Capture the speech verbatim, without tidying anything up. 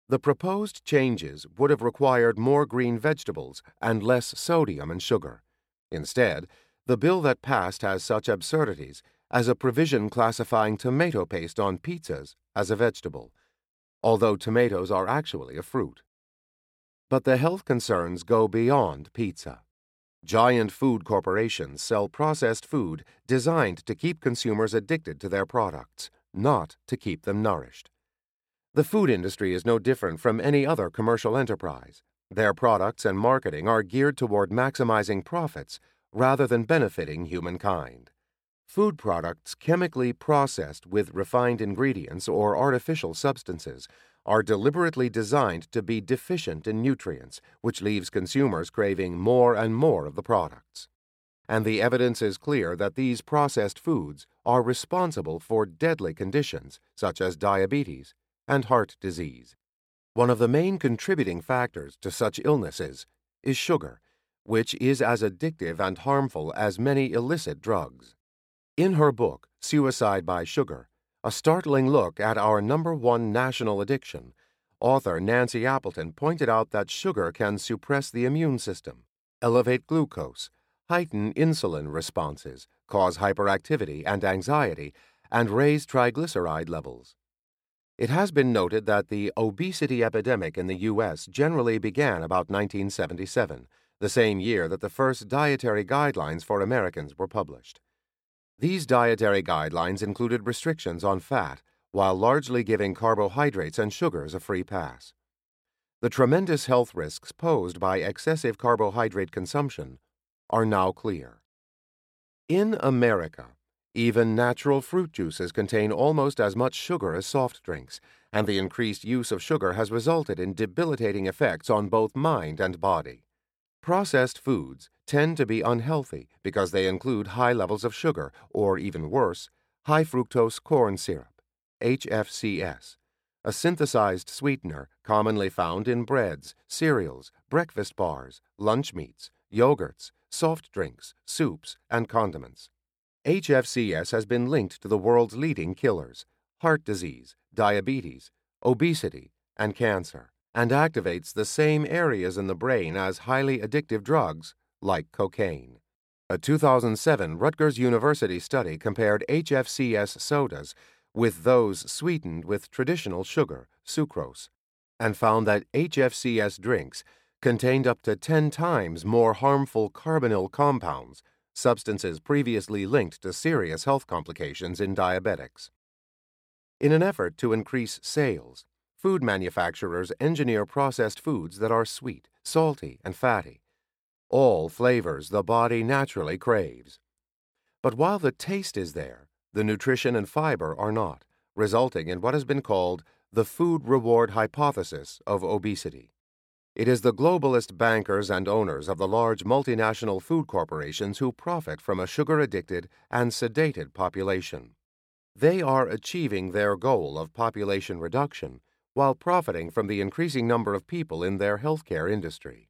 The proposed changes would have required more green vegetables and less sodium and sugar. Instead, the bill that passed has such absurdities as a provision classifying tomato paste on pizzas as a vegetable, although tomatoes are actually a fruit. But the health concerns go beyond pizza. Giant food corporations sell processed food designed to keep consumers addicted to their products, not to keep them nourished. The food industry is no different from any other commercial enterprise. Their products and marketing are geared toward maximizing profits rather than benefiting humankind. Food products chemically processed with refined ingredients or artificial substances are deliberately designed to be deficient in nutrients, which leaves consumers craving more and more of the products. And the evidence is clear that these processed foods are responsible for deadly conditions such as diabetes and heart disease. One of the main contributing factors to such illnesses is sugar, which is as addictive and harmful as many illicit drugs. In her book, Suicide by Sugar, a startling look at our number one national addiction, author Nancy Appleton pointed out that sugar can suppress the immune system, elevate glucose, heighten insulin responses, cause hyperactivity and anxiety, and raise triglyceride levels. It has been noted that the obesity epidemic in the U S generally began about nineteen seventy-seven, the same year that the first dietary guidelines for Americans were published. These dietary guidelines included restrictions on fat, while largely giving carbohydrates and sugars a free pass. The tremendous health risks posed by excessive carbohydrate consumption are now clear. In America, even natural fruit juices contain almost as much sugar as soft drinks, and the increased use of sugar has resulted in debilitating effects on both mind and body. Processed foods tend to be unhealthy because they include high levels of sugar, or even worse, high fructose corn syrup, H F C S, a synthesized sweetener commonly found in breads, cereals, breakfast bars, lunch meats, yogurts, soft drinks, soups, and condiments. H F C S has been linked to the world's leading killers, heart disease, diabetes, obesity, and cancer, and activates the same areas in the brain as highly addictive drugs like cocaine. A two thousand seven Rutgers University study compared H F C S sodas with those sweetened with traditional sugar, sucrose, and found that H F C S drinks contained up to ten times more harmful carbonyl compounds, substances previously linked to serious health complications in diabetics. In an effort to increase sales, food manufacturers engineer processed foods that are sweet, salty, and fatty, all flavors the body naturally craves. But while the taste is there, the nutrition and fiber are not, resulting in what has been called the food reward hypothesis of obesity. It is the globalist bankers and owners of the large multinational food corporations who profit from a sugar-addicted and sedated population. They are achieving their goal of population reduction while profiting from the increasing number of people in their healthcare industry.